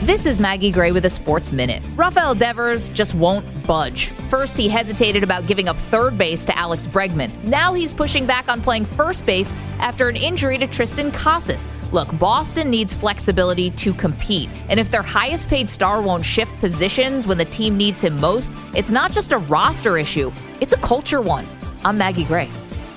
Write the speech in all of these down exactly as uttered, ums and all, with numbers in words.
This is Maggie Gray with a Sports Minute. Rafael Devers just won't budge. First, he hesitated about giving up third base to Alex Bregman. Now he's pushing back on playing first base after an injury to Tristan Casas. Look, Boston needs flexibility to compete, and if their highest-paid star won't shift positions when the team needs him most, it's not just a roster issue, it's a culture one. I'm Maggie Gray.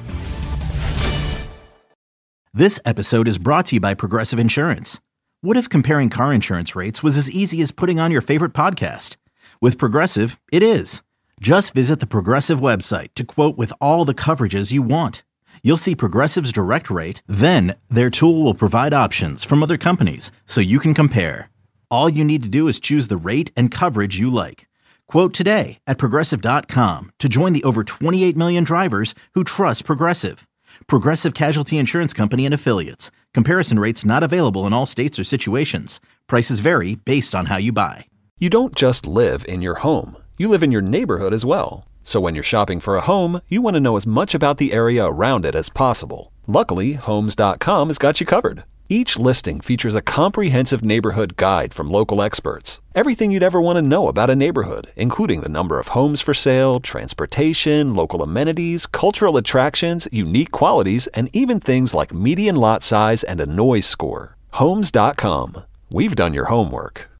This episode is brought to you by Progressive Insurance. What if comparing car insurance rates was as easy as putting on your favorite podcast? With Progressive, it is. Just visit the Progressive website to quote with all the coverages you want. You'll see Progressive's direct rate, then their tool will provide options from other companies so you can compare. All you need to do is choose the rate and coverage you like. Quote today at Progressive dot com to join the over twenty-eight million drivers who trust Progressive. Progressive Casualty Insurance Company and Affiliates. Comparison rates not available in all states or situations. Prices vary based on how you buy. You don't just live in your home. You live in your neighborhood as well. So when you're shopping for a home, you want to know as much about the area around it as possible. Luckily, Homes dot com has got you covered. Each listing features a comprehensive neighborhood guide from local experts. Everything you'd ever want to know about a neighborhood, including the number of homes for sale, transportation, local amenities, cultural attractions, unique qualities, and even things like median lot size and a noise score. Homes dot com. We've done your homework.